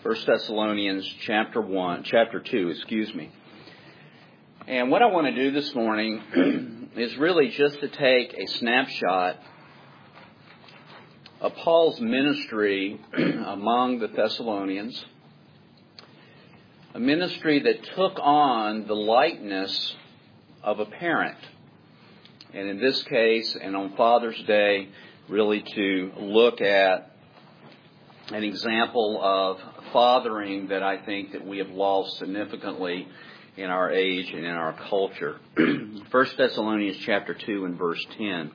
1 Thessalonians chapter 2. And what I want to do this morning is really just to take a snapshot of Paul's ministry among the Thessalonians, a ministry that took on the likeness of a parent. And in this case, and on Father's Day, really to look at an example of fathering that I think that we have lost significantly in our age and in our culture. 1 Thessalonians chapter 2 and verse 10.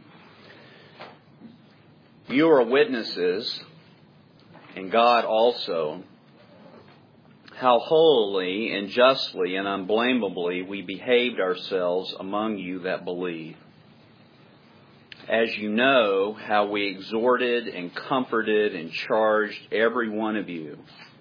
You are witnesses, and God also, how holily and justly and unblameably we behaved ourselves among you that believe. As you know, how we exhorted and comforted and charged every one of you,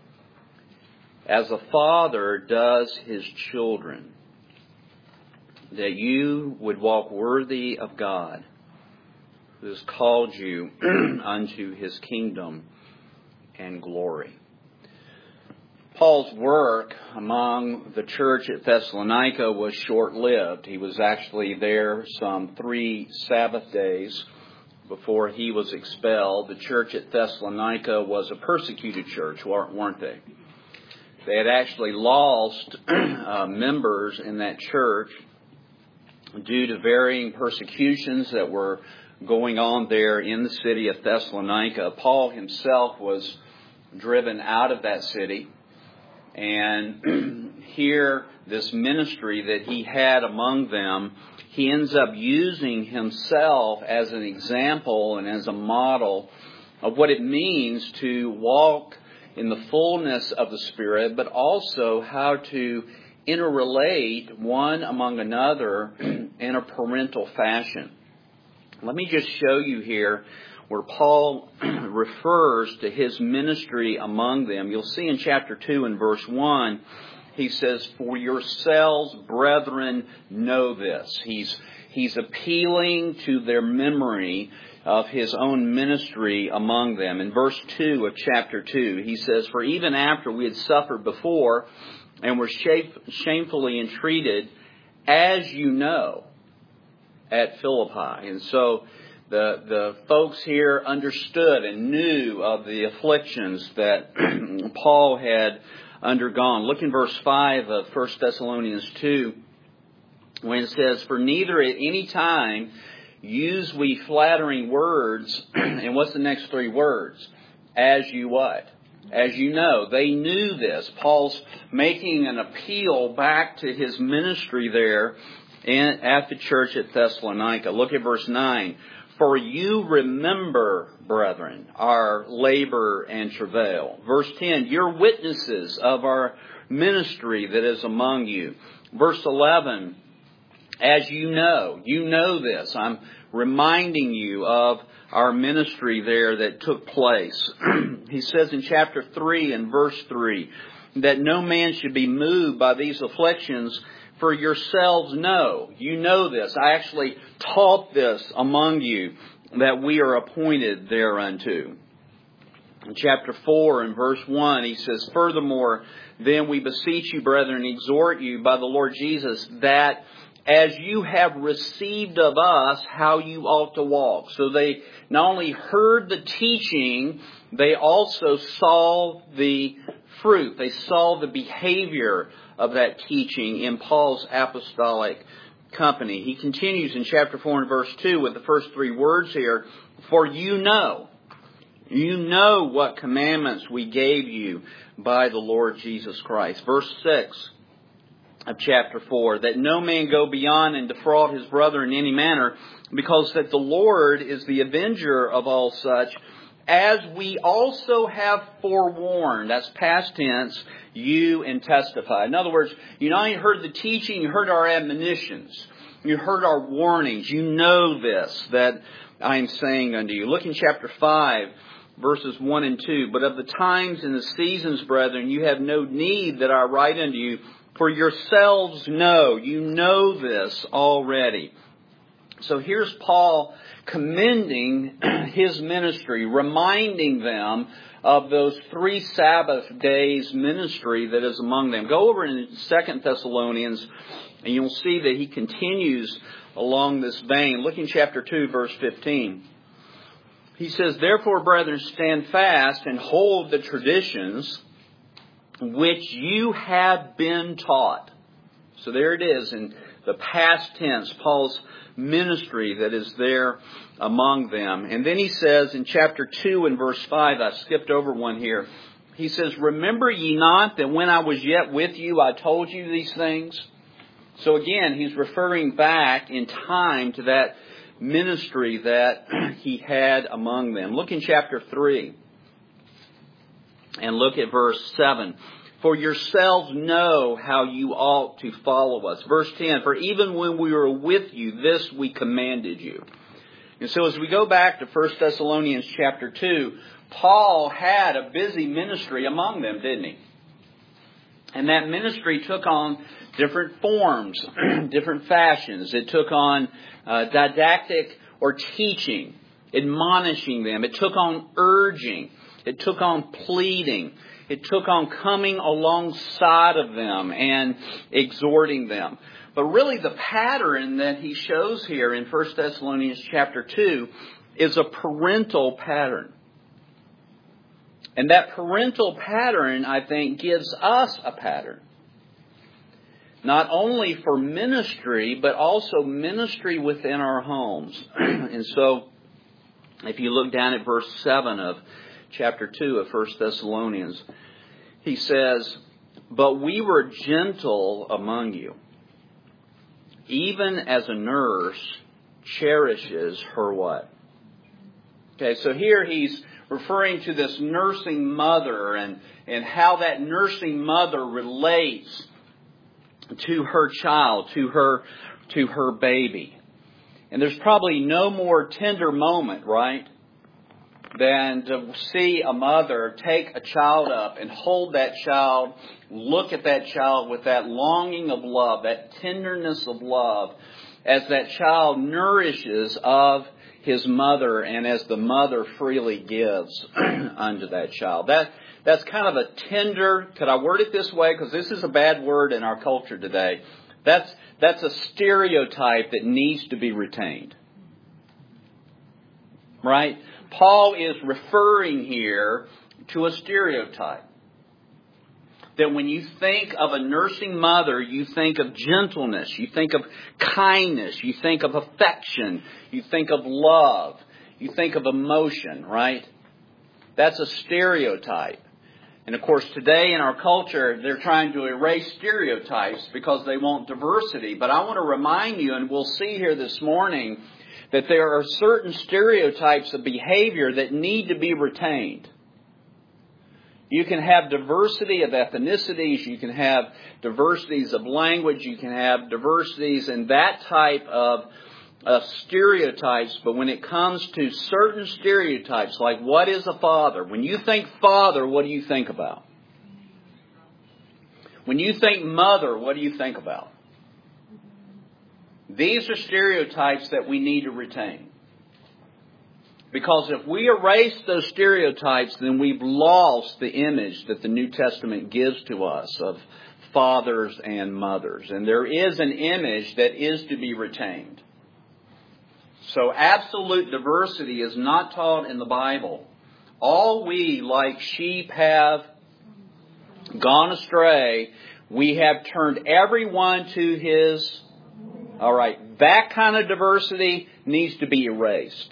as a father does his children, that you would walk worthy of God, who has called you unto his kingdom and glory. Paul's work among the church at Thessalonica was short-lived. He was actually there some 3 Sabbath days before he was expelled. The church at Thessalonica was a persecuted church, weren't they? They had actually lost members in that church due to varying persecutions that were going on there in the city of Thessalonica. Paul himself was driven out of that city. And here, this ministry that he had among them, he ends up using himself as an example and as a model of what it means to walk in the fullness of the Spirit, but also how to interrelate one among another in a parental fashion. Let me just show you here where Paul refers to his ministry among them. You'll see in chapter 2 and verse 1, he says, "For yourselves, brethren, know this." He's appealing to their memory of his own ministry among them. In verse 2 of chapter 2, he says, "For even after we had suffered before and were shamefully entreated, as you know, at Philippi." And so the folks here understood and knew of the afflictions that Paul had undergone. Look in verse 5 of 1 Thessalonians 2, when it says, "For neither at any time use we flattering words," and what's the next 3 words? "As you what? As you know." They knew this. Paul's making an appeal back to his ministry there at the church at Thessalonica. Look at verse 9. "For you remember, brethren, our labor and travail." Verse 10, "You're witnesses of our ministry that is among you." Verse 11, "As you know this." I'm reminding you of our ministry there that took place. He says in chapter 3 and verse 3, "That no man should be moved by these afflictions, for yourselves know." You know this. I actually taught this among you, that we are appointed thereunto. In chapter 4 and verse 1, he says, "Furthermore, then we beseech you, brethren, exhort you by the Lord Jesus, that as you have received of us, how you ought to walk." So they not only heard the teaching, they also saw the fruit. They saw the behavior of that teaching in Paul's apostolic company. He continues in chapter 4 and verse 2 with the first 3 words here. "For you know what commandments we gave you by the Lord Jesus Christ." Verse 6 of chapter 4, "That no man go beyond and defraud his brother in any manner, because that the Lord is the avenger of all such, as we also have forewarned." That's past tense, "you and testify." In other words, you not only heard the teaching, you heard our admonitions. You heard our warnings. You know this, that I am saying unto you. Look in chapter 5, verses 1 and 2. "But of the times and the seasons, brethren, you have no need that I write unto you, for yourselves know." You know this already. So here's Paul commending his ministry, reminding them of those 3 Sabbath days ministry that is among them. Go over in 2 Thessalonians and you'll see that he continues along this vein. Look in chapter 2, verse 15. He says, "Therefore, brethren, stand fast and hold the traditions which you have been taught." So there it is in the past tense, Paul's ministry that is there among them. And then he says in chapter 2 and verse 5, I skipped over one here. He says, "Remember ye not that when I was yet with you, I told you these things?" So again, he's referring back in time to that ministry that he had among them. Look in chapter 3 and look at verse 7. "For yourselves know how you ought to follow us." Verse 10, "For even when we were with you, this we commanded you." And so as we go back to 1 Thessalonians chapter 2, Paul had a busy ministry among them, didn't he? And that ministry took on different forms, different fashions. It took on didactic or teaching, admonishing them. It took on urging. It took on pleading. It took on coming alongside of them and exhorting them. But really the pattern that he shows here in 1 Thessalonians chapter 2 is a parental pattern. And that parental pattern, I think, gives us a pattern. Not only for ministry, but also ministry within our homes. And so, if you look down at verse 7 of chapter 2 of 1 Thessalonians, he says, "But we were gentle among you, even as a nurse cherishes her" what? Okay, so here he's referring to this nursing mother and how that nursing mother relates to her child, to her baby. And there's probably no more tender moment, right, than to see a mother take a child up and hold that child, look at that child with that longing of love, that tenderness of love, as that child nourishes of his mother and as the mother freely gives unto that child. That's kind of a tender, could I word it this way? Because this is a bad word in our culture today. That's a stereotype that needs to be retained. Right? Paul is referring here to a stereotype. That when you think of a nursing mother, you think of gentleness, you think of kindness, you think of affection, you think of love, you think of emotion, right? That's a stereotype. And of course, today in our culture, they're trying to erase stereotypes because they want diversity. But I want to remind you, and we'll see here this morning, that there are certain stereotypes of behavior that need to be retained. You can have diversity of ethnicities, you can have diversities of language, you can have diversities in that type of stereotypes, but when it comes to certain stereotypes, like what is a father? When you think father, what do you think about? When you think mother, what do you think about? These are stereotypes that we need to retain. Because if we erase those stereotypes, then we've lost the image that the New Testament gives to us of fathers and mothers. And there is an image that is to be retained. So absolute diversity is not taught in the Bible. All we, like sheep, have gone astray. We have turned everyone to his... All right, that kind of diversity needs to be erased.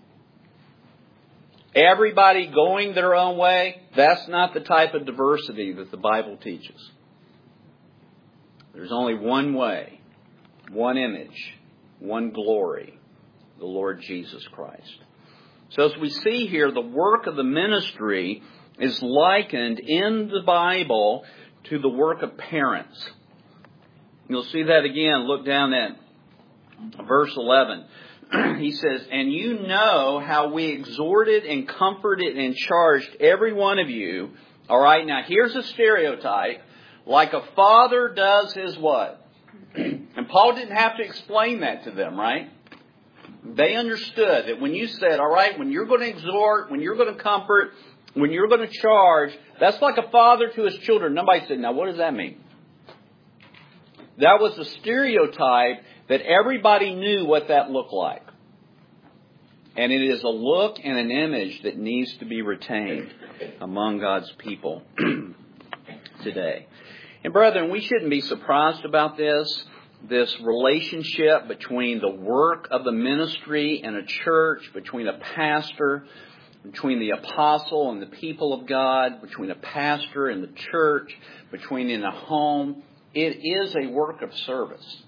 Everybody going their own way, that's not the type of diversity that the Bible teaches. There's only one way, one image, one glory, the Lord Jesus Christ. So as we see here, the work of the ministry is likened in the Bible to the work of parents. You'll see that again. Look down at verse 11. He says, "And you know how we exhorted and comforted and charged every one of you." All right, now here's a stereotype. Like a father does his what? And Paul didn't have to explain that to them, right? They understood that when you said, all right, when you're going to exhort, when you're going to comfort, when you're going to charge, that's like a father to his children. Nobody said, now what does that mean? That was a stereotype that everybody knew what that looked like. And it is a look and an image that needs to be retained among God's people today. And brethren, we shouldn't be surprised about this relationship between the work of the ministry and a church, between a pastor, between the apostle and the people of God, between a pastor and the church, between in a home. It is a work of service.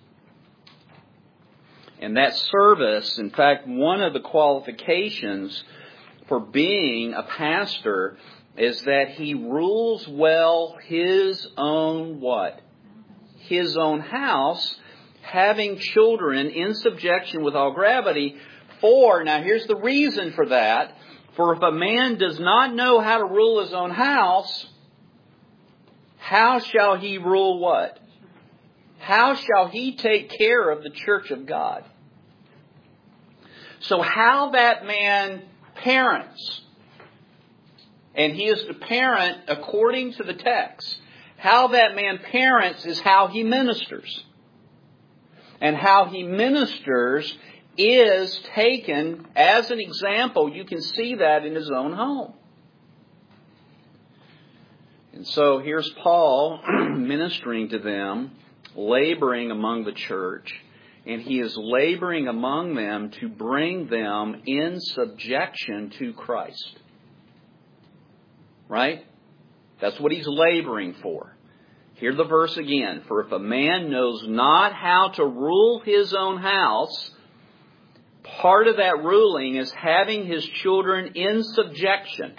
And that service, in fact, one of the qualifications for being a pastor is that he rules well his own what? His own house, having children in subjection with all gravity. For, now here's the reason for that, for if a man does not know how to rule his own house, how shall he rule what? How shall he take care of the church of God? So how that man parents, and he is to parent according to the text, how that man parents is how he ministers. And how he ministers is taken as an example. You can see that in his own home. And so here's Paul ministering to them, laboring among the church, and he is laboring among them to bring them in subjection to Christ. Right? That's what he's laboring for. Hear the verse again. For if a man knows not how to rule his own house, part of that ruling is having his children in subjection.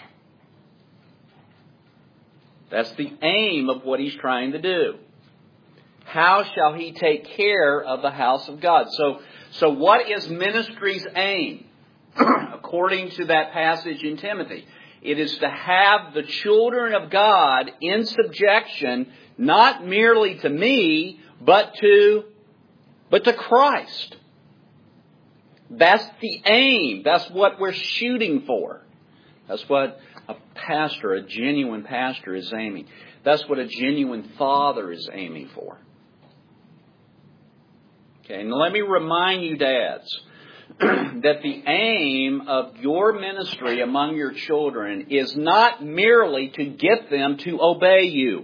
That's the aim of what he's trying to do. How shall he take care of the house of God? So what is ministry's aim? According to that passage in Timothy, it is to have the children of God in subjection, not merely to me, but to Christ. That's the aim. That's what we're shooting for. That's what a pastor, a genuine pastor, is aiming. That's what a genuine father is aiming for. Okay, now let me remind you, dads, that the aim of your ministry among your children is not merely to get them to obey you.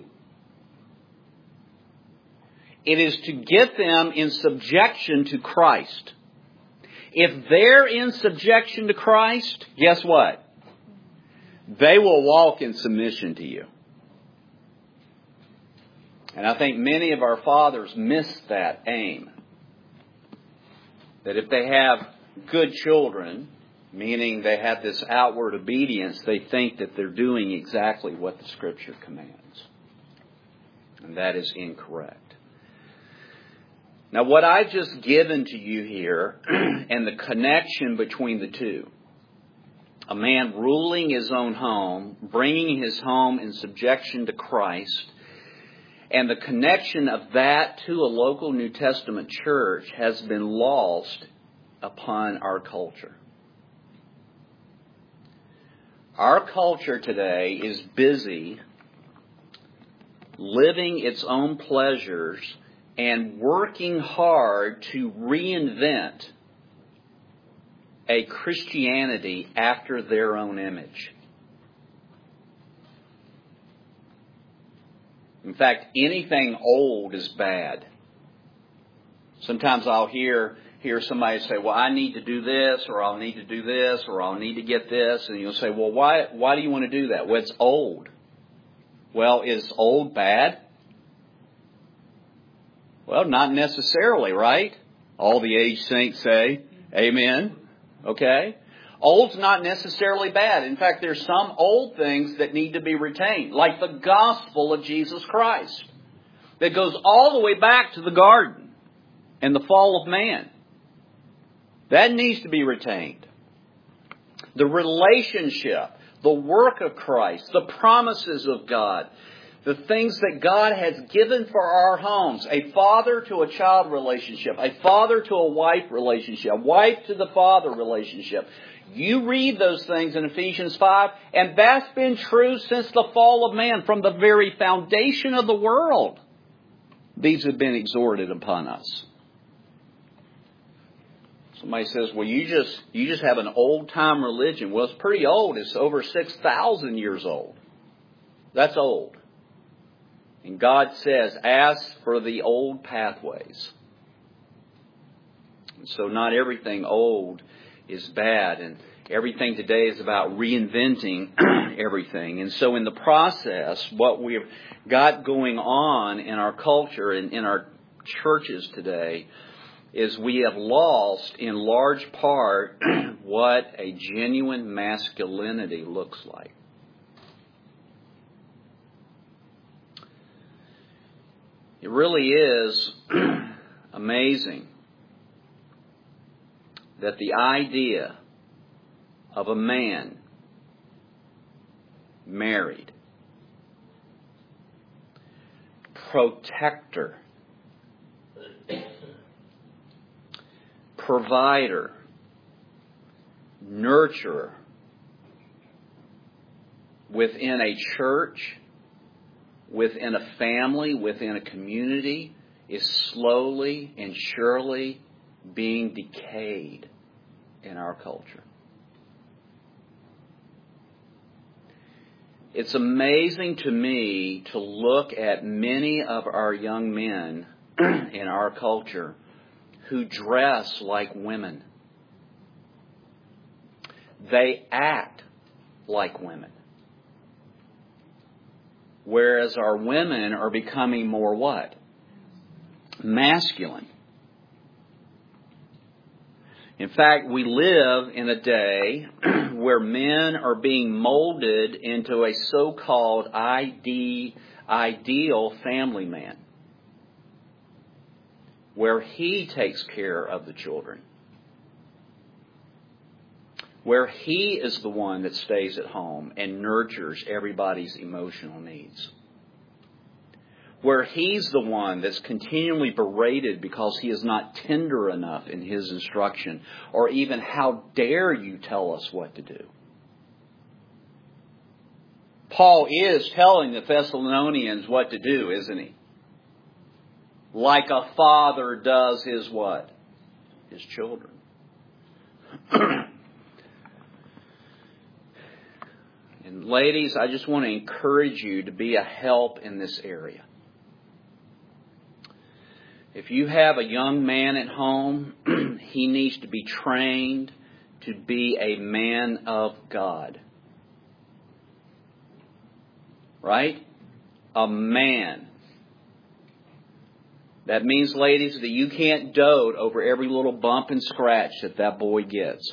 It is to get them in subjection to Christ. If they're in subjection to Christ, guess what? They will walk in submission to you. And I think many of our fathers miss that aim. That if they have good children, meaning they have this outward obedience, they think that they're doing exactly what the Scripture commands. And that is incorrect. Now, what I've just given to you here, and the connection between the two, a man ruling his own home, bringing his home in subjection to Christ, and the connection of that to a local New Testament church has been lost upon our culture. Our culture today is busy living its own pleasures and working hard to reinvent a Christianity after their own image. In fact, anything old is bad. Sometimes I'll hear somebody say, well, I need to do this, or I'll need to do this, or I'll need to get this. And you'll say, well, why do you want to do that? Well, it's old. Well, is old bad? Well, not necessarily, right? All the aged saints say, amen. Okay? Old's not necessarily bad. In fact, there's some old things that need to be retained, like the gospel of Jesus Christ, that goes all the way back to the garden and the fall of man. That needs to be retained. The relationship, the work of Christ, the promises of God, the things that God has given for our homes, a father to a child relationship, a father to a wife relationship, a wife to the father relationship. You read those things in Ephesians 5, and that's been true since the fall of man, from the very foundation of the world. These have been exhorted upon us. Somebody says, well, you just have an old-time religion. Well, it's pretty old. It's over 6,000 years old. That's old. And God says, ask for the old pathways. And so not everything old is bad, and everything today is about reinventing everything. And so in the process, what we've got going on in our culture and in our churches today is we have lost in large part what a genuine masculinity looks like. It really is amazing that the idea of a man married, protector, provider, nurturer within a church, within a family, within a community is slowly and surely being decayed in our culture. It's amazing to me to look at many of our young men in our culture who dress like women. They act like women. Whereas our women are becoming more what? Masculine. In fact, we live in a day where men are being molded into a so-called ideal family man, where he takes care of the children, where he is the one that stays at home and nurtures everybody's emotional needs, where he's the one that's continually berated because he is not tender enough in his instruction, or even, how dare you tell us what to do. Paul is telling the Thessalonians what to do, isn't he? Like a father does his what? His children. And ladies, I just want to encourage you to be a help in this area. If you have a young man at home, he needs to be trained to be a man of God. Right? A man. That means, ladies, that you can't dote over every little bump and scratch that boy gets.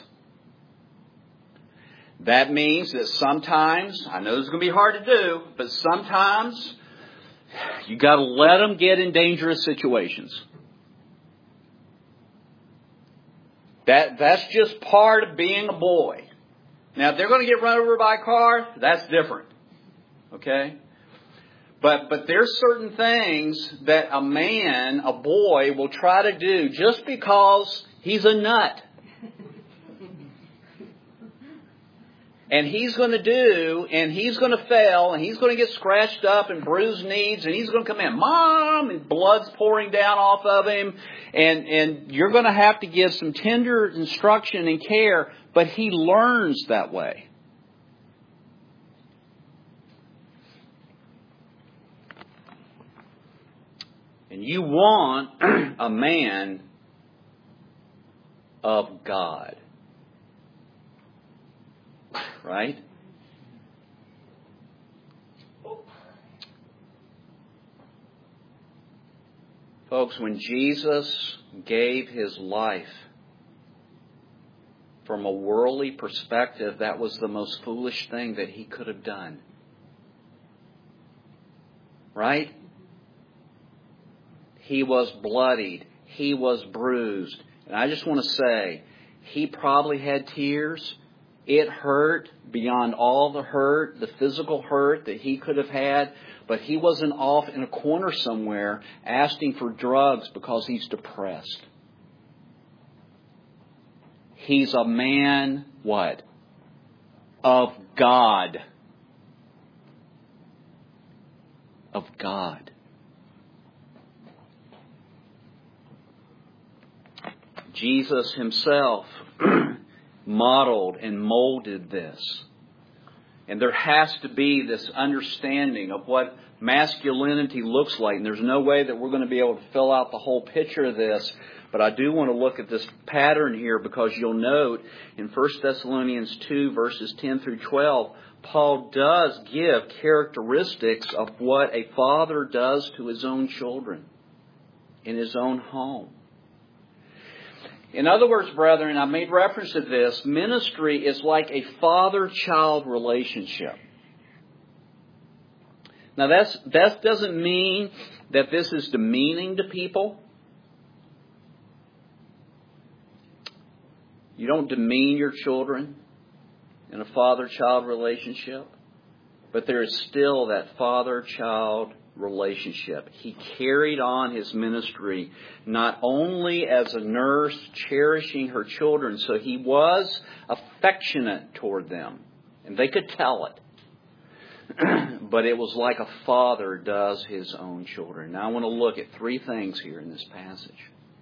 That means that sometimes, I know this is going to be hard to do, but sometimes you got to let them get in dangerous situations. That's just part of being a boy. Now, if they're going to get run over by a car, that's different. Okay? But there's certain things that a man, a boy, will try to do just because he's a nut. And he's going to do, and he's going to fail, and he's going to get scratched up and bruised knees, and he's going to come in, Mom, and blood's pouring down off of him, and you're going to have to give some tender instruction and care, but he learns that way. And you want a man of God. Right? Folks, when Jesus gave his life, from a worldly perspective, that was the most foolish thing that he could have done. Right? He was bloodied. He was bruised. And I just want to say, he probably had tears. It hurt beyond all the hurt, the physical hurt that he could have had. But he wasn't off in a corner somewhere asking for drugs because he's depressed. He's a man, what? Of God. Of God. Jesus himself modeled and molded this. And there has to be this understanding of what masculinity looks like. And there's no way that we're going to be able to fill out the whole picture of this. But I do want to look at this pattern here, because you'll note in 1 Thessalonians 2 verses 10 through 12, Paul does give characteristics of what a father does to his own children in his own home. In other words, brethren, I made reference to this, ministry is like a father-child relationship. Now that doesn't mean that this is demeaning to people. You don't demean your children in a father-child relationship. But there is still that father-child relationship. He carried on his ministry not only as a nurse cherishing her children, so he was affectionate toward them. And they could tell it. But it was like a father does his own children. Now I want to look at three things here in this passage.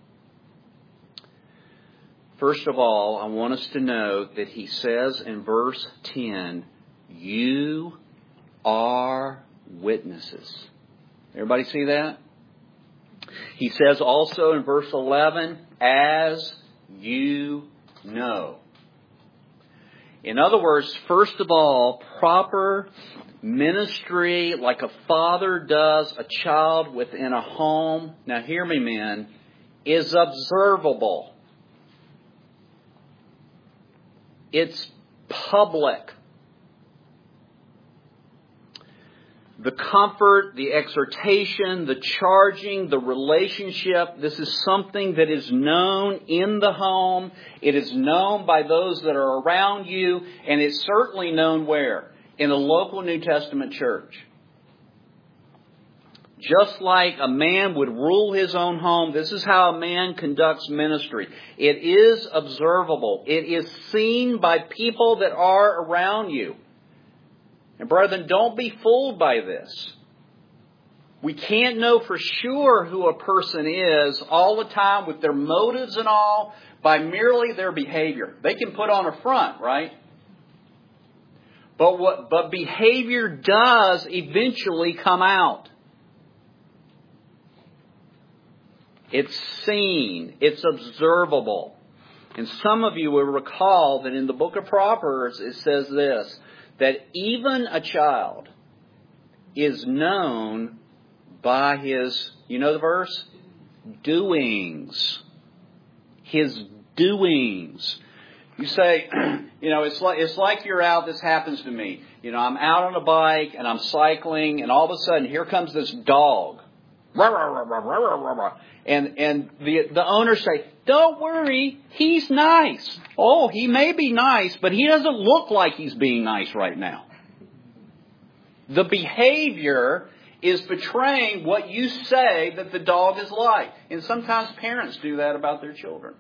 First of all, I want us to note that he says in verse 10, you are witnesses. Everybody see that? He says also in verse 11, as you know. In other words, first of all, proper ministry like a father does a child within a home, now hear me men, is observable. It's public. The comfort, the exhortation, the charging, the relationship, this is something that is known in the home. It is known by those that are around you, and it's certainly known where? In a local New Testament church. Just like a man would rule his own home, this is how a man conducts ministry. It is observable. It is seen by people that are around you. And brethren, don't be fooled by this. We can't know for sure who a person is all the time with their motives and all by merely their behavior. They can put on a front, right? But behavior does eventually come out. It's seen. It's observable. And some of you will recall that in the book of Proverbs it says this, that even a child is known by his, you know the verse? Doings. His doings. You say, it's like you're out, this happens to me. I'm out on a bike and I'm cycling and all of a sudden here comes this dog. And the owners say, don't worry, he's nice. Oh, he may be nice, but he doesn't look like he's being nice right now. The behavior is betraying what you say that the dog is like. And sometimes parents do that about their children.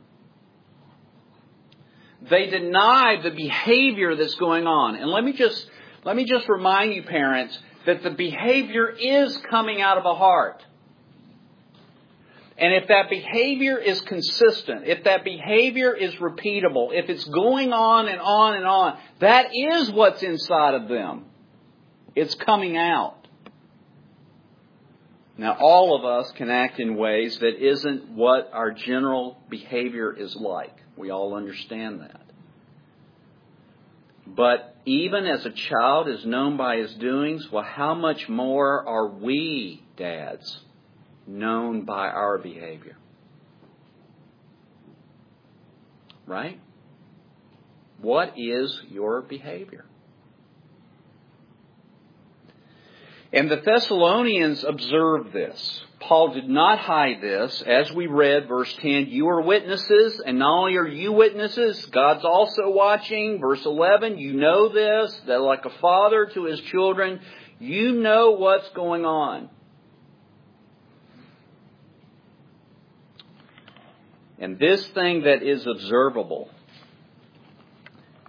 They deny the behavior that's going on. And let me just remind you, parents, that the behavior is coming out of a heart. And if that behavior is consistent, if that behavior is repeatable, if it's going on and on and on, that is what's inside of them. It's coming out. Now, all of us can act in ways that isn't what our general behavior is like. We all understand that. But even as a child is known by his doings, well, how much more are we, dads, known by our behavior? Right? What is your behavior? And the Thessalonians observed this. Paul did not hide this. As we read, verse 10, you are witnesses, and not only are you witnesses, God's also watching. Verse 11, you know this, that like a father to his children, you know what's going on. And this thing that is observable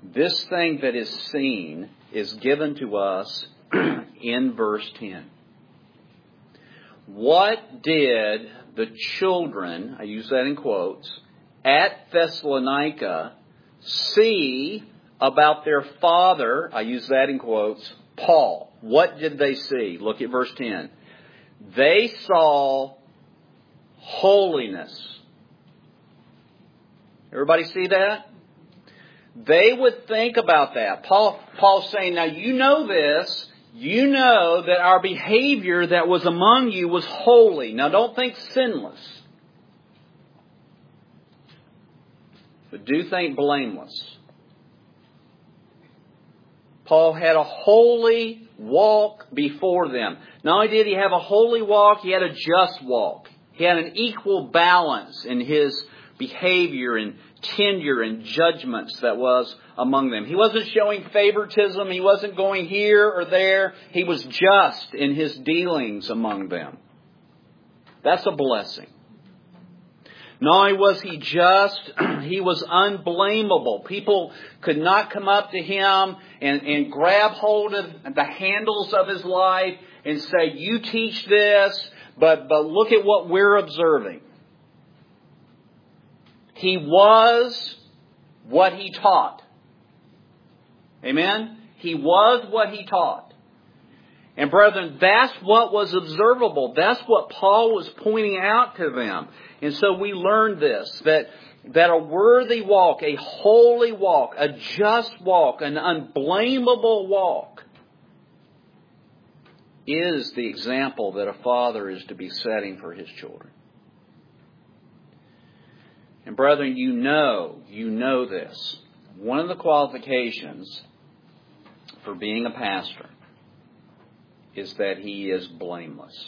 This thing that is seen is given to us in verse 10. What did the children, I use that in quotes, at Thessalonica see about their father, I use that in quotes, Paul? What did they see? Look at verse 10. They saw holiness. Everybody see that? They would think about that. Paul's saying, now you know this. You know that our behavior that was among you was holy. Now don't think sinless. But do think blameless. Paul had a holy walk before them. Not only did he have a holy walk, he had a just walk. He had an equal balance in his behavior and tenure and judgments that was among them. He wasn't showing favoritism. He wasn't going here or there. He was just in his dealings among them. That's a blessing. Not only was he just, he was unblameable. People could not come up to him and grab hold of the handles of his life and say, you teach this, but look at what we're observing. He was what he taught. Amen? He was what he taught. And brethren, that's what was observable. That's what Paul was pointing out to them. And so we learned this, that a worthy walk, a holy walk, a just walk, an unblameable walk is the example that a father is to be setting for his children. And brethren, you know this. One of the qualifications for being a pastor is that he is blameless.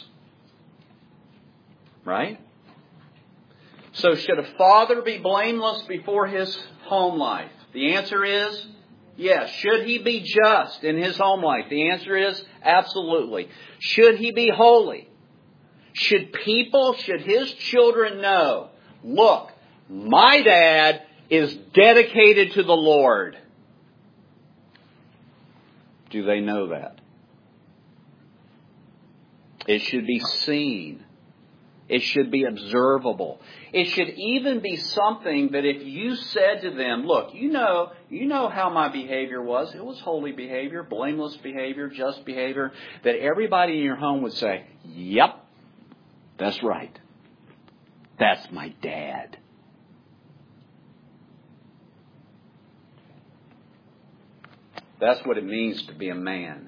Right? So should a father be blameless before his home life? The answer is yes. Should he be just in his home life? The answer is absolutely. Should he be holy? Should his children know, look, my dad is dedicated to the Lord. Do they know that? It should be seen. It should be observable. It should even be something that if you said to them, look, you know how my behavior was. It was holy behavior, blameless behavior, just behavior. That everybody in your home would say, yep, that's right. That's my dad. That's what it means to be a man.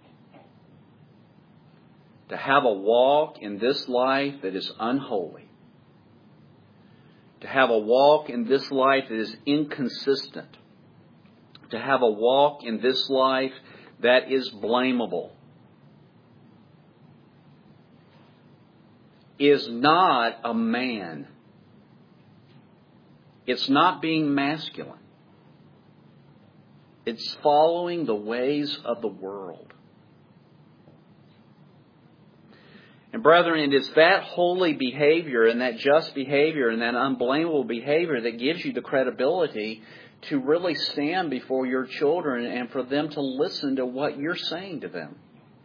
To have a walk in this life that is unholy. To have a walk in this life that is inconsistent. To have a walk in this life that is blamable. Is not a man. It's not being masculine. It's following the ways of the world. And brethren, it is that holy behavior and that just behavior and that unblameable behavior that gives you the credibility to really stand before your children and for them to listen to what you're saying to them.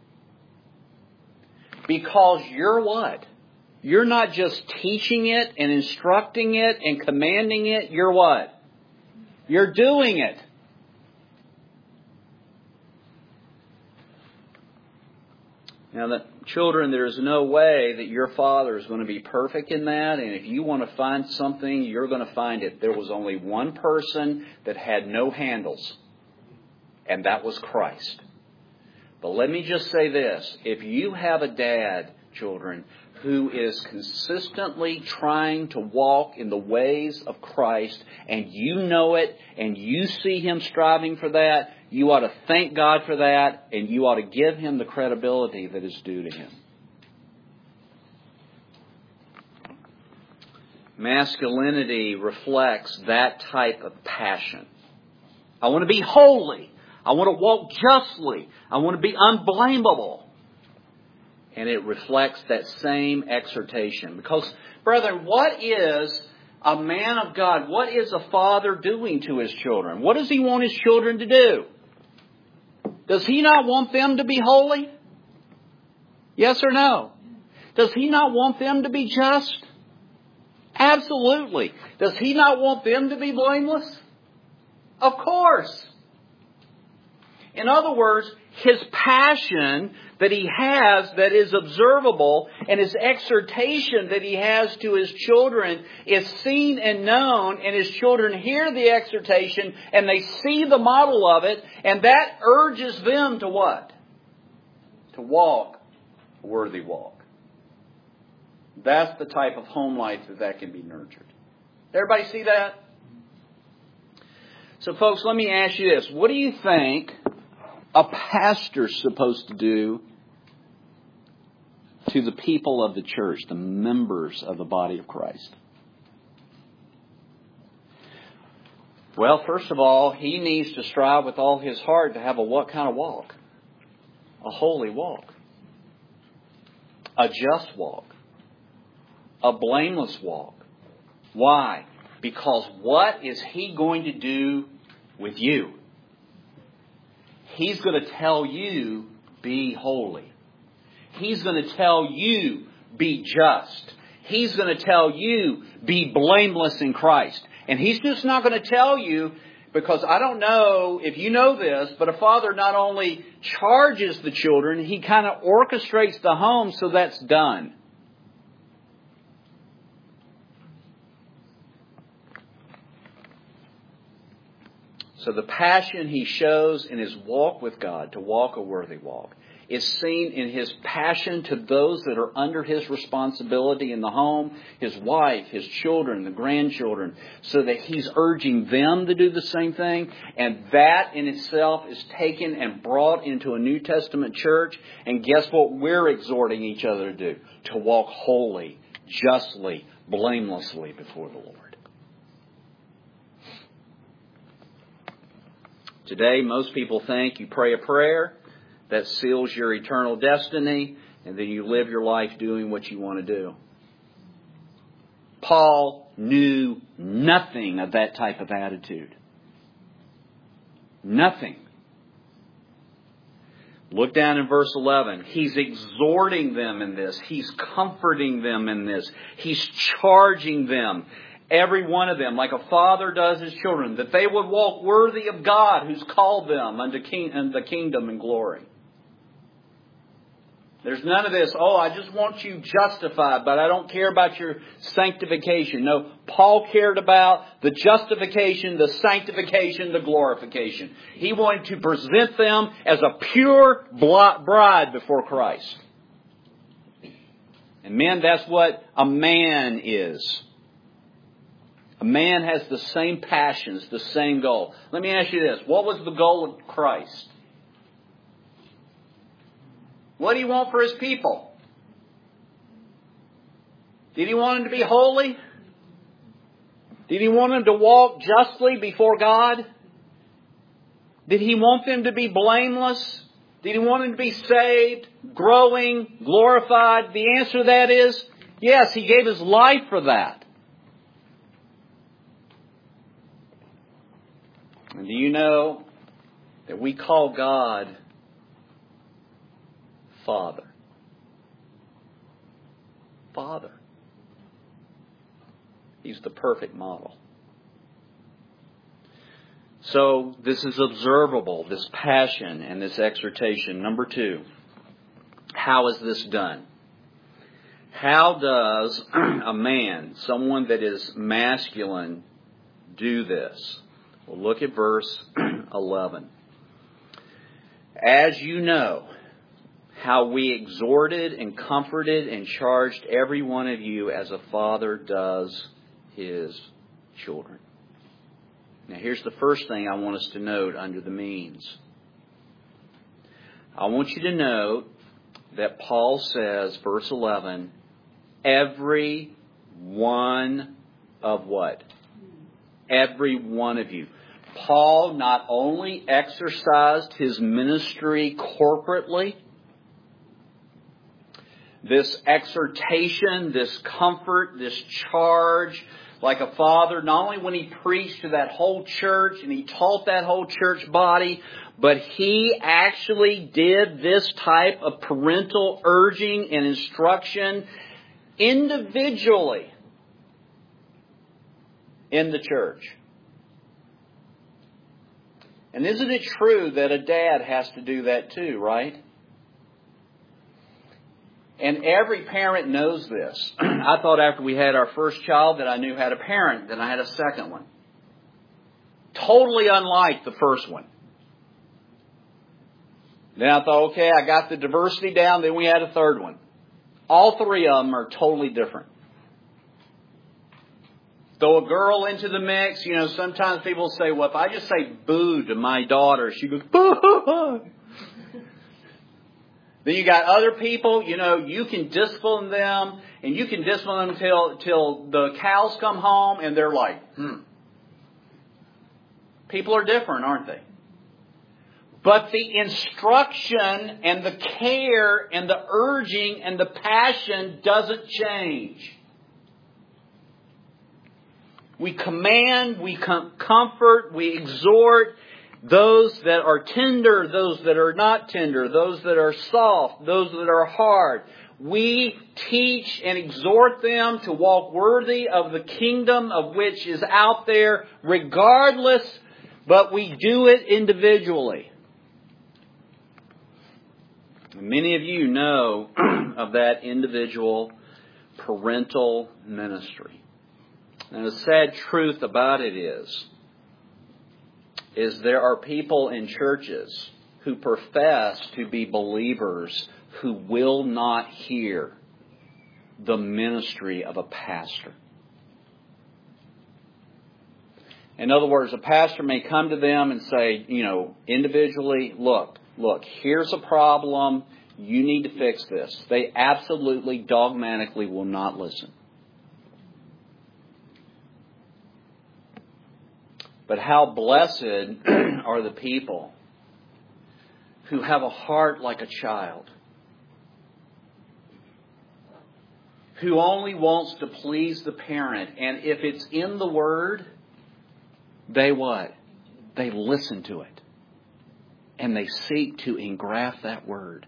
Because you're what? You're not just teaching it and instructing it and commanding it. You're what? You're doing it. Now, the children, there is no way that your father is going to be perfect in that. And if you want to find something, you're going to find it. There was only one person that had no handles. And that was Christ. But let me just say this. If you have a dad, children, who is consistently trying to walk in the ways of Christ, and you know it, and you see him striving for that, you ought to thank God for that, and you ought to give him the credibility that is due to him. Masculinity reflects that type of passion. I want to be holy. I want to walk justly. I want to be unblameable. And it reflects that same exhortation. Because, brethren, what is A man of God, what is a father doing to his children? What does he want his children to do? Does he not want them to be holy? Yes or no? Does he not want them to be just? Absolutely. Does he not want them to be blameless? Of course. In other words, his passion that he has that is observable and his exhortation that he has to his children is seen and known, and his children hear the exhortation and they see the model of it, and that urges them to what? To walk a worthy walk. That's the type of home life that can be nurtured. Everybody see that? So folks, let me ask you this. What do you think a pastor's supposed to do to the people of the church, the members of the body of Christ? Well, first of all, he needs to strive with all his heart to have a what kind of walk? A holy walk. A just walk. A blameless walk. Why? Because what is he going to do with you? He's going to tell you, be holy. He's going to tell you, be just. He's going to tell you, be blameless in Christ. And he's just not going to tell you, because I don't know if you know this, but a father not only charges the children, he kind of orchestrates the home so that's done. So the passion he shows in his walk with God, to walk a worthy walk, is seen in his passion to those that are under his responsibility in the home, his wife, his children, the grandchildren, so that he's urging them to do the same thing. And that in itself is taken and brought into a New Testament church. And guess what we're exhorting each other to do? To walk holy, justly, blamelessly before the Lord. Today, most people think you pray a prayer that seals your eternal destiny, and then you live your life doing what you want to do. Paul knew nothing of that type of attitude. Nothing. Look down in verse 11. He's exhorting them in this. He's comforting them in this. He's charging them. Every one of them, like a father does his children, that they would walk worthy of God who's called them unto the kingdom and glory. There's none of this, I just want you justified, but I don't care about your sanctification. No, Paul cared about the justification, the sanctification, the glorification. He wanted to present them as a pure bride before Christ. And men, that's what a man is. A man has the same passions, the same goal. Let me ask you this. What was the goal of Christ? What did he want for his people? Did he want them to be holy? Did he want them to walk justly before God? Did he want them to be blameless? Did he want them to be saved, growing, glorified? The answer to that is yes, he gave his life for that. And do you know that we call God Father? Father. He's the perfect model. So this is observable, this passion and this exhortation. Number 2, how is this done? How does a man, someone that is masculine, do this? Well, look at verse 11. As you know, how we exhorted and comforted and charged every one of you as a father does his children. Now, here's the first thing I want us to note under the means. I want you to note that Paul says, verse 11, every one of what? Every one of you. Paul not only exercised his ministry corporately, this exhortation, this comfort, this charge, like a father, not only when he preached to that whole church and he taught that whole church body, but he actually did this type of parental urging and instruction individually in the church. And isn't it true that a dad has to do that too, right? And every parent knows this. I thought after we had our first child that I knew how to parent, then I had a second one. Totally unlike the first one. Then I thought, okay, I got the diversity down, then we had a third one. All three of them are totally different. Throw a girl into the mix. You know, sometimes people say, well, if I just say boo to my daughter, she goes, boo. Then you got other people, you know, you can discipline them, and you can discipline them till the cows come home, and they're like, People are different, aren't they? But the instruction and the care and the urging and the passion doesn't change. We command, we comfort, we exhort those that are tender, those that are not tender, those that are soft, those that are hard. We teach and exhort them to walk worthy of the kingdom of which is out there regardless, but we do it individually. Many of you know of that individual parental ministry. And the sad truth about it is there are people in churches who profess to be believers who will not hear the ministry of a pastor. In other words, a pastor may come to them and say, you know, individually, look, here's a problem. You need to fix this. They absolutely, dogmatically will not listen. But how blessed are the people who have a heart like a child, who only wants to please the parent, and if it's in the Word, they what? They listen to it. And they seek to engraft that Word.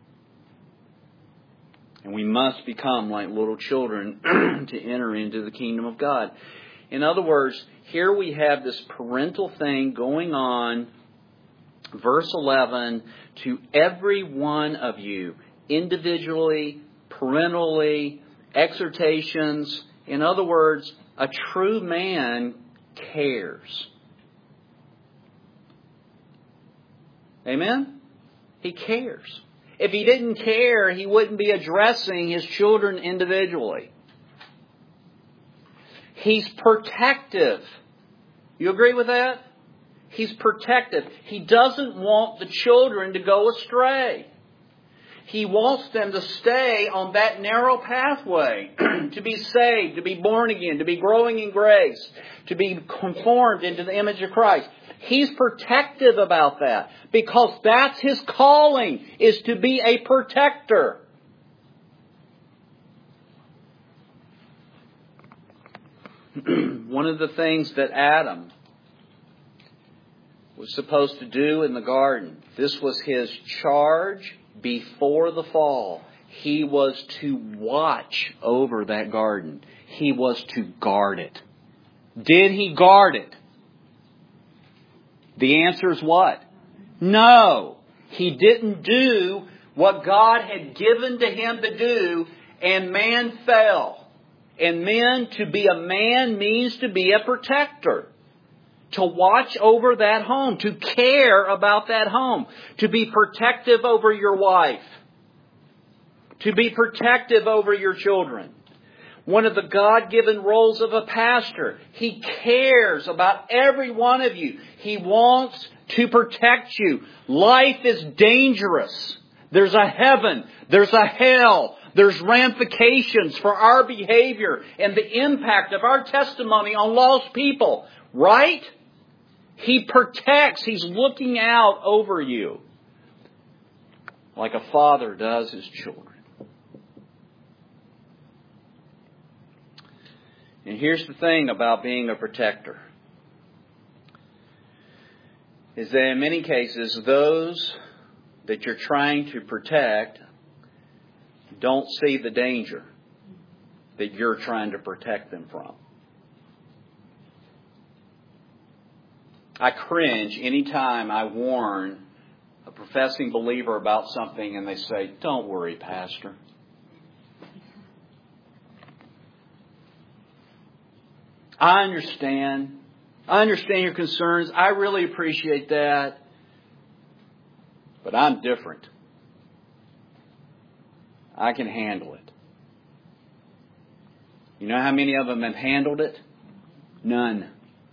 And we must become like little children to enter into the kingdom of God. In other words, here we have this parental thing going on, verse 11, to every one of you, individually, parentally, exhortations. In other words, a true man cares. Amen? He cares. If he didn't care, he wouldn't be addressing his children individually. He's protective. You agree with that? He's protective. He doesn't want the children to go astray. He wants them to stay on that narrow pathway, to be saved, to be born again, to be growing in grace, to be conformed into the image of Christ. He's protective about that because that's his calling, is to be a protector. One of the things that Adam was supposed to do in the garden, this was his charge before the fall. He was to watch over that garden. He was to guard it. Did he guard it? The answer is what? No. He didn't do what God had given to him to do, and man fell. And to be a man means to be a protector. To watch over that home. To care about that home. To be protective over your wife. To be protective over your children. One of the God-given roles of a pastor. He cares about every one of you. He wants to protect you. Life is dangerous. There's a heaven. There's a hell. There's ramifications for our behavior and the impact of our testimony on lost people. Right? He protects. He's looking out over you. Like a father does his children. And here's the thing about being a protector. Is that in many cases, those that you're trying to protect don't see the danger that you're trying to protect them from. I cringe anytime I warn a professing believer about something and they say, "Don't worry, Pastor." I understand your concerns. I really appreciate that. But I'm different. I can handle it. You know how many of them have handled it? None.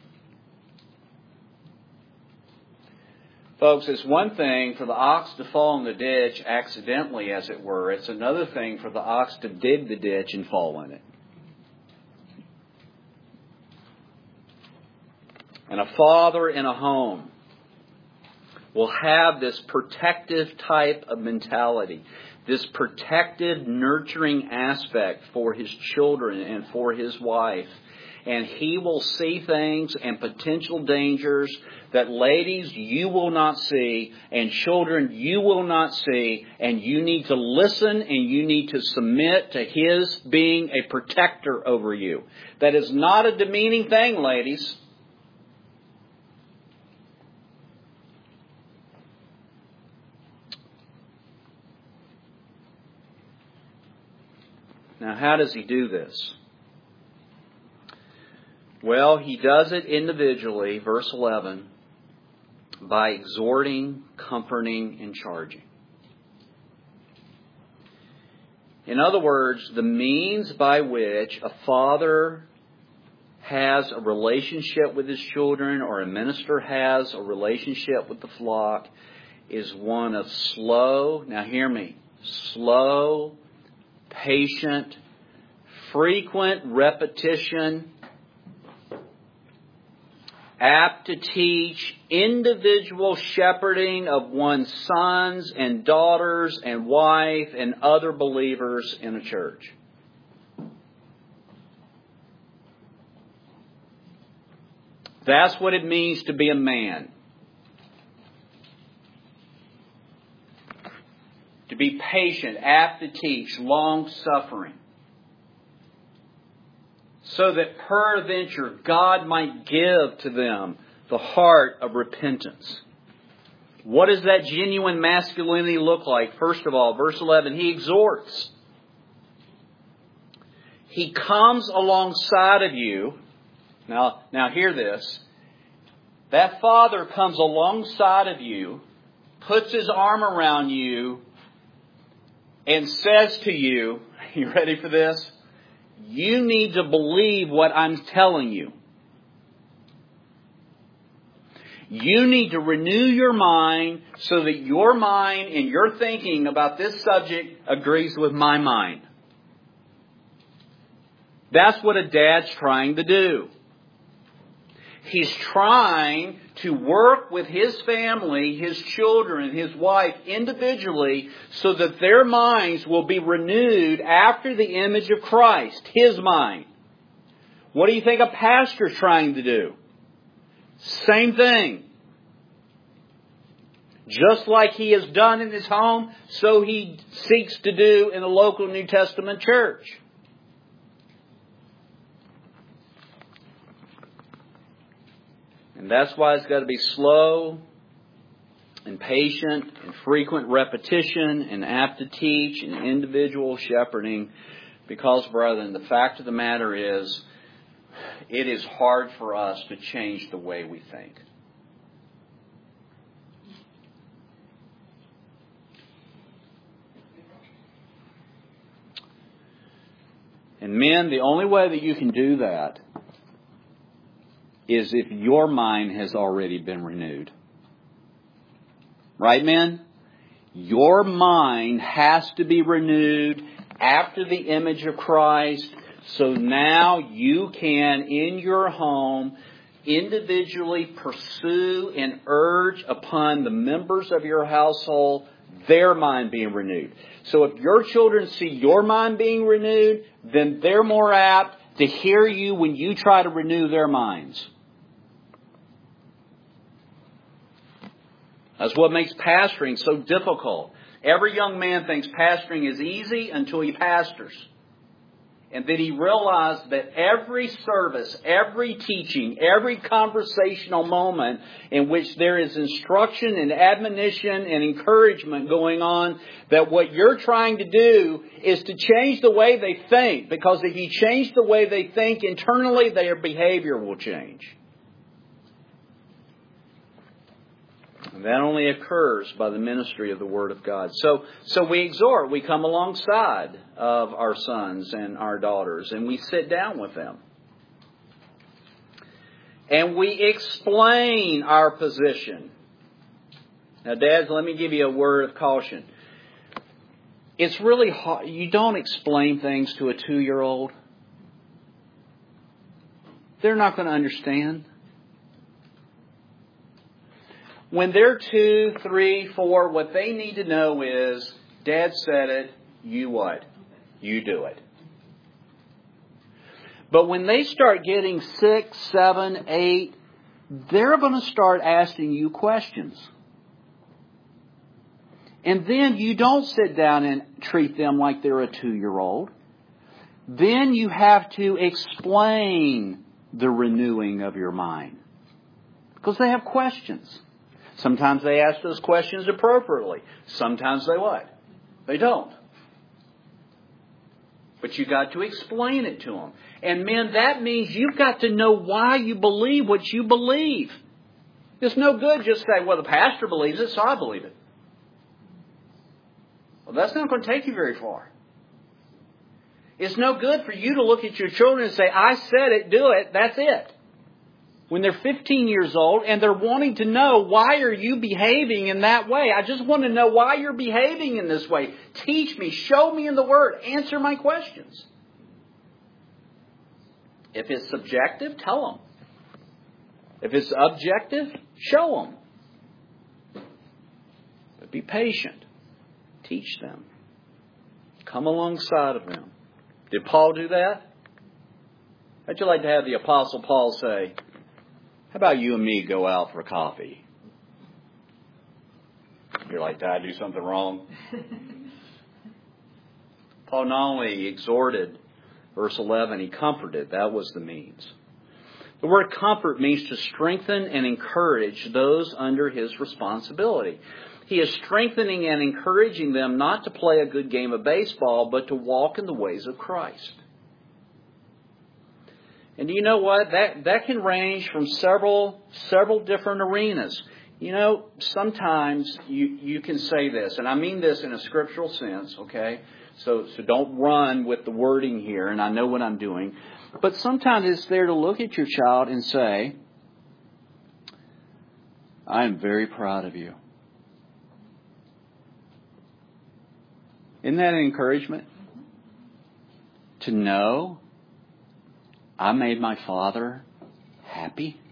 Folks, it's one thing for the ox to fall in the ditch accidentally, as it were. It's another thing for the ox to dig the ditch and fall in it. And a father in a home will have this protective type of mentality, this protective, nurturing aspect for his children and for his wife. And he will see things and potential dangers that, ladies, you will not see, and children, you will not see, and you need to listen and you need to submit to his being a protector over you. That is not a demeaning thing, ladies. Now, how does he do this? Well, he does it individually, verse 11, by exhorting, comforting, and charging. In other words, the means by which a father has a relationship with his children or a minister has a relationship with the flock is one of slow, now hear me, slow, patient, frequent repetition, apt to teach, individual shepherding of one's sons and daughters and wife and other believers in a church. That's what it means to be a man. To be patient, apt to teach, long-suffering. So that peradventure God might give to them the heart of repentance. What does that genuine masculinity look like? First of all, verse 11, he exhorts. He comes alongside of you. Now hear this. That father comes alongside of you, puts his arm around you, and says to you, you ready for this? You need to believe what I'm telling you. You need to renew your mind so that your mind and your thinking about this subject agrees with my mind. That's what a dad's trying to do. He's trying to work with his family, his children, his wife individually so that their minds will be renewed after the image of Christ, his mind. What do you think a pastor's trying to do? Same thing. Just like he has done in his home, so he seeks to do in the local New Testament church. And that's why it's got to be slow and patient and frequent repetition and apt to teach and individual shepherding. Because, brethren, the fact of the matter is, it is hard for us to change the way we think. And men, the only way that you can do that is if your mind has already been renewed. Right, men? Your mind has to be renewed after the image of Christ. So now you can, in your home, individually pursue and urge upon the members of your household their mind being renewed. So if your children see your mind being renewed, then they're more apt to hear you when you try to renew their minds. That's what makes pastoring so difficult. Every young man thinks pastoring is easy until he pastors. And then he realized that every service, every teaching, every conversational moment in which there is instruction and admonition and encouragement going on, that what you're trying to do is to change the way they think. Because if you change the way they think internally, their behavior will change. And that only occurs by the ministry of the Word of God. So we exhort, we come alongside of our sons and our daughters, and we sit down with them. And we explain our position. Now, dads, let me give you a word of caution. It's really hard. You don't explain things to a 2-year-old. They're not going to understand. When they're 2, 3, 4, what they need to know is, Dad said it, you what? You do it. But when they start getting 6, 7, 8, they're going to start asking you questions. And then you don't sit down and treat them like they're a 2-year-old. Then you have to explain the renewing of your mind. Because they have questions. Sometimes they ask those questions appropriately. Sometimes they what? They don't. But you got to explain it to them. And men, that means you've got to know why you believe what you believe. It's no good just say, well, the pastor believes it, so I believe it. Well, that's not going to take you very far. It's no good for you to look at your children and say, I said it, do it, that's it. When they're 15 years old and they're wanting to know, why are you behaving in that way? I just want to know why you're behaving in this way. Teach me, show me in the Word, answer my questions. If it's subjective, tell them. If it's objective, show them. But be patient. Teach them. Come alongside of them. Did Paul do that? How'd you like to have the Apostle Paul say, how about you and me go out for coffee? You're like, did I do something wrong? Paul not only exhorted, verse 11, he comforted. That was the means. The word comfort means to strengthen and encourage those under his responsibility. He is strengthening and encouraging them not to play a good game of baseball, but to walk in the ways of Christ. And you know what? That can range from several different arenas. You know, sometimes you can say this, and I mean this in a scriptural sense, okay? So don't run with the wording here, and I know what I'm doing. But sometimes it's there to look at your child and say, I am very proud of you. Isn't that an encouragement? To know I made my father happy?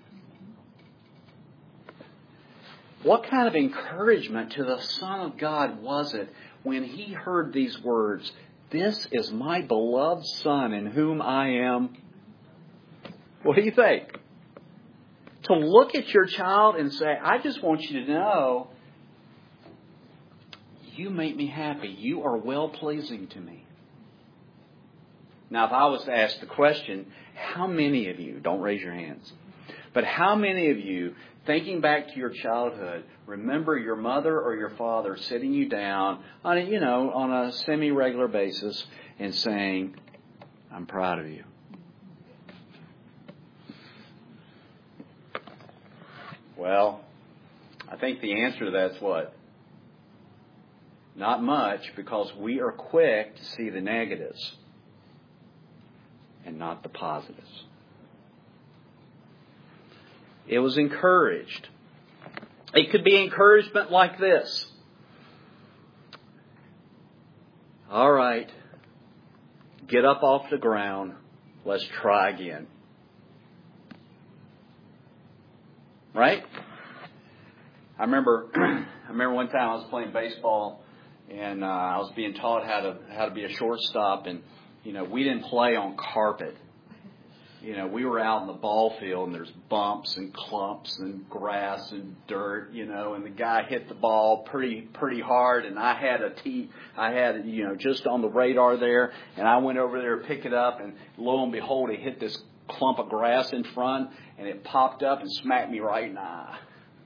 What kind of encouragement to the Son of God was it when he heard these words, this is my beloved Son in whom I am? What do you think? To look at your child and say, I just want you to know, you make me happy. You are well-pleasing to me. Now, if I was to ask the question, how many of you, don't raise your hands, but how many of you, thinking back to your childhood, remember your mother or your father sitting you down on a semi-regular basis and saying, I'm proud of you? Well, I think the answer to that's what? Not much, because we are quick to see the negatives and not the positives. It was encouraged. It could be encouragement like this. All right, get up off the ground. Let's try again. Right? I remember one time I was playing baseball and I was being taught how to be a shortstop, and we didn't play on carpet. we were out in the ball field and there's bumps and clumps and grass and dirt, and the guy hit the ball pretty hard, and I had just on the radar there, and I went over there to pick it up, and lo and behold, he hit this clump of grass in front, and it popped up and smacked me right in the eye.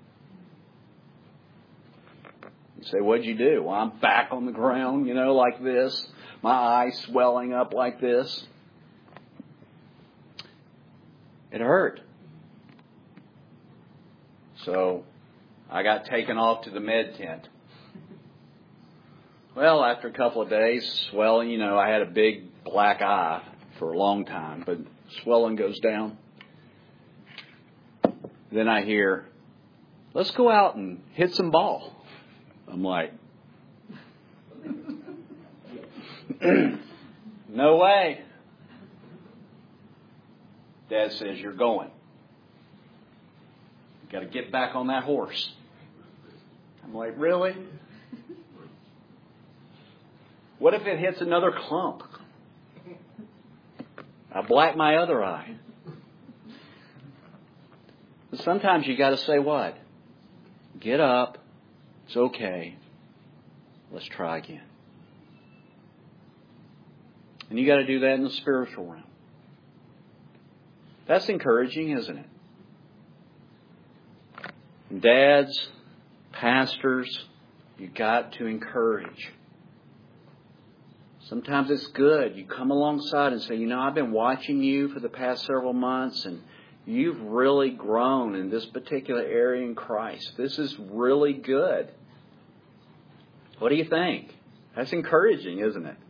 You say, what'd you do? Well, I'm back on the ground, like this, my eye swelling up like this. It hurt. So I got taken off to the med tent. Well, after a couple of days, swelling, I had a big black eye for a long time, but swelling goes down. Then I hear, let's go out and hit some ball. I'm like, no way. Dad says, you're going. You've got to get back on that horse. I'm like, really? What if it hits another clump? I black my other eye. But sometimes you got to say what? Get up. It's okay. Let's try again. And you got to do that in the spiritual realm. That's encouraging, isn't it? Dads, pastors, you got to encourage. Sometimes it's good. You come alongside and say, I've been watching you for the past several months, and you've really grown in this particular area in Christ. This is really good. What do you think? That's encouraging, isn't it?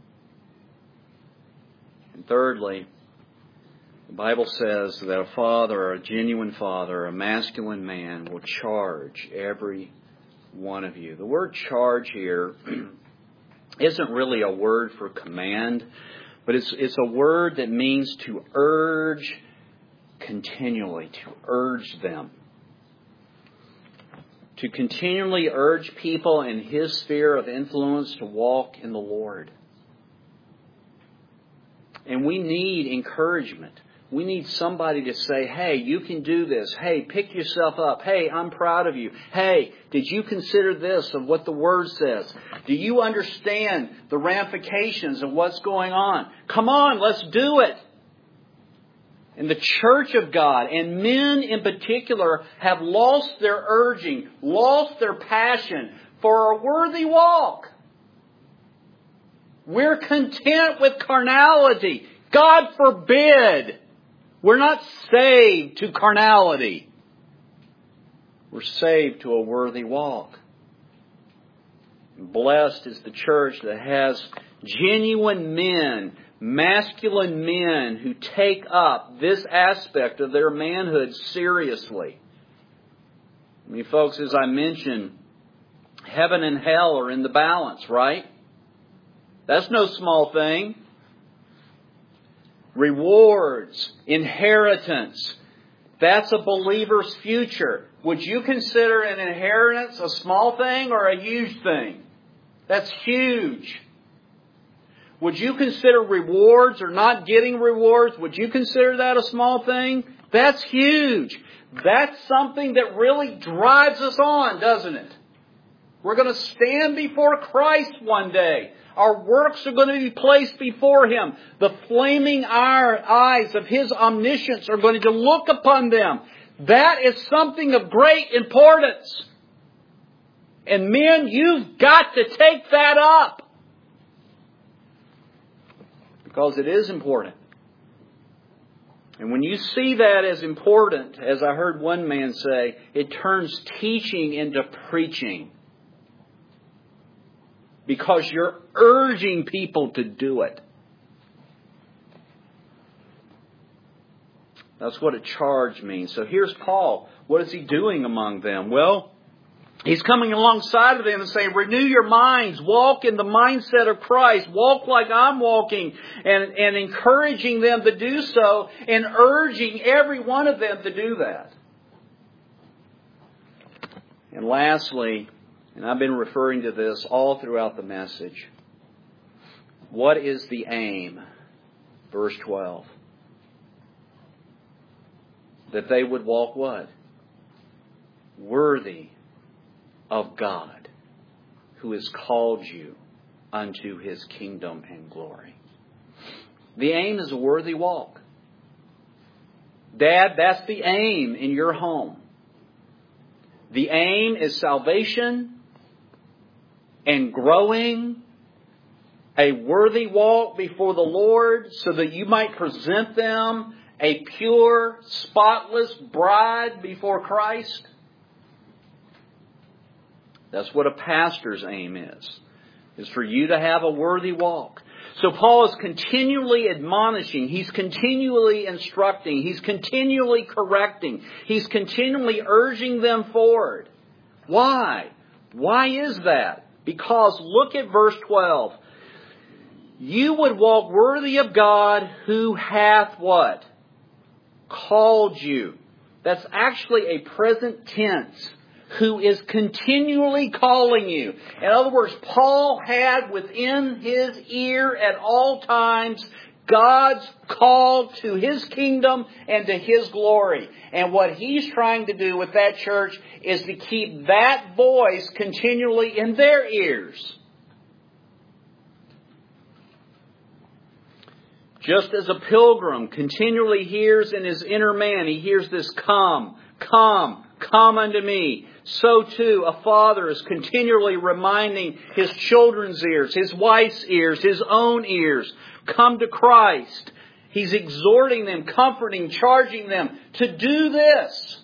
And thirdly, the Bible says that a father, a genuine father, a masculine man will charge every one of you. The word charge here isn't really a word for command, but it's a word that means to urge continually, to urge them. To continually urge people in his sphere of influence to walk in the Lord. And we need encouragement. We need somebody to say, hey, you can do this. Hey, pick yourself up. Hey, I'm proud of you. Hey, did you consider this of what the Word says? Do you understand the ramifications of what's going on? Come on, let's do it. And the church of God, and men in particular, have lost their urging, lost their passion for a worthy walk. We're content with carnality. God forbid. We're not saved to carnality. We're saved to a worthy walk. Blessed is the church that has genuine men, masculine men who take up this aspect of their manhood seriously. I mean, folks, as I mentioned, heaven and hell are in the balance, right? That's no small thing. Rewards, inheritance. That's a believer's future. Would you consider an inheritance a small thing or a huge thing? That's huge. Would you consider rewards or not getting rewards? Would you consider that a small thing? That's huge. That's something that really drives us on, doesn't it? We're going to stand before Christ one day. Our works are going to be placed before Him. The flaming eyes of His omniscience are going to look upon them. That is something of great importance. And men, you've got to take that up. Because it is important. And when you see that as important, as I heard one man say, it turns teaching into preaching. Because you're urging people to do it. That's what a charge means. So here's Paul. What is he doing among them? Well, he's coming alongside of them and saying, renew your minds. Walk in the mindset of Christ. Walk like I'm walking. And encouraging them to do so. And urging every one of them to do that. And lastly, and I've been referring to this all throughout the message. What is the aim? Verse 12. that they would walk what? Worthy of God, who has called you unto His kingdom and glory. The aim is a worthy walk. Dad, that's the aim in your home. The aim is salvation and growing a worthy walk before the Lord so that you might present them a pure, spotless bride before Christ. That's what a pastor's aim is for you to have a worthy walk. So Paul is continually admonishing. He's continually instructing. He's continually correcting. He's continually urging them forward. Why? Why is that? Because look at verse 12. You would walk worthy of God who hath what? Called you. That's actually a present tense. Who is continually calling you. In other words, Paul had within his ear at all times God's call to His kingdom and to His glory. And what he's trying to do with that church is to keep that voice continually in their ears. Just as a pilgrim continually hears in his inner man, he hears this, come, come, come unto me. So too, a father is continually reminding his children's ears, his wife's ears, his own ears, come to Christ. He's exhorting them, comforting, charging them to do this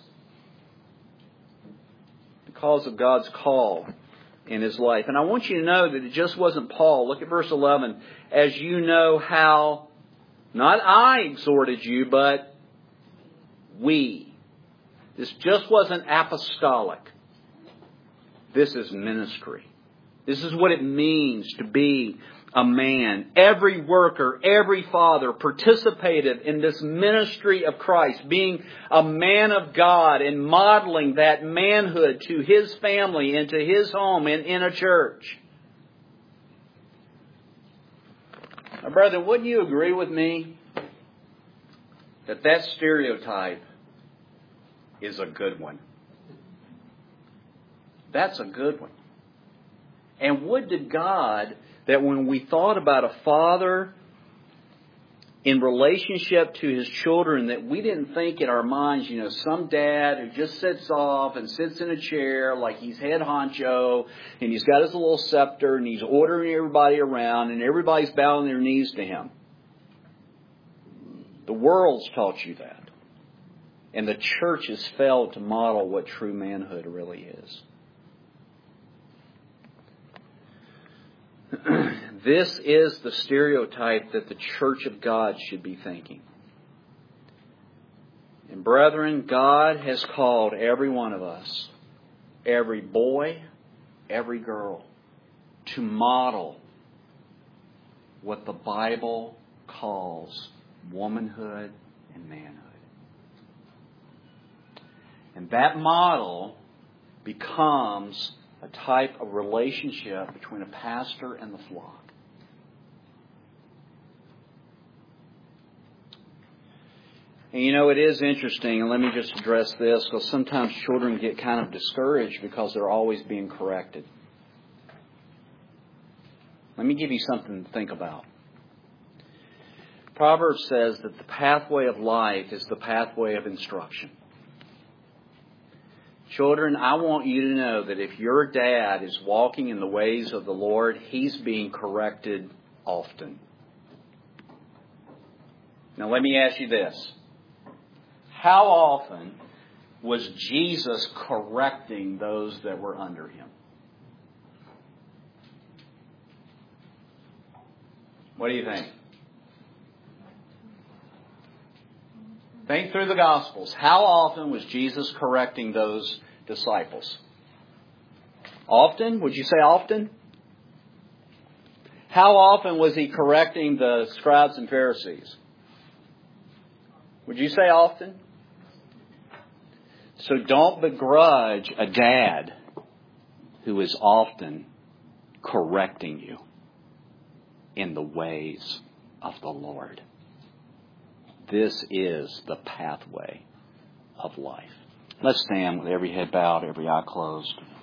because of God's call in his life. And I want you to know that it just wasn't Paul. Look at verse 11. As you know how, not I exhorted you, but we. This just wasn't apostolic. This is ministry. This is what it means to be a man. Every worker, every father participated in this ministry of Christ, being a man of God and modeling that manhood to his family and to his home and in a church. Now, brethren, wouldn't you agree with me that that stereotype is a good one? That's a good one. And would to God that when we thought about a father in relationship to his children, that we didn't think in our minds, some dad who just sits off and sits in a chair like he's head honcho and he's got his little scepter and he's ordering everybody around and everybody's bowing their knees to him. The world's taught you that. And the church has failed to model what true manhood really is. This is the stereotype that the church of God should be thinking. And brethren, God has called every one of us, every boy, every girl, to model what the Bible calls womanhood and manhood. And that model becomes a type of relationship between a pastor and the flock. And it is interesting, and let me just address this, because sometimes children get kind of discouraged because they're always being corrected. Let me give you something to think about. Proverbs says that the pathway of life is the pathway of instruction. Children, I want you to know that if your dad is walking in the ways of the Lord, he's being corrected often. Now let me ask you this. How often was Jesus correcting those that were under him? What do you think? Think through the Gospels. How often was Jesus correcting those disciples? Often? Would you say often? How often was he correcting the scribes and Pharisees? Would you say often? So don't begrudge a dad who is often correcting you in the ways of the Lord. This is the pathway of life. Let's stand with every head bowed, every eye closed.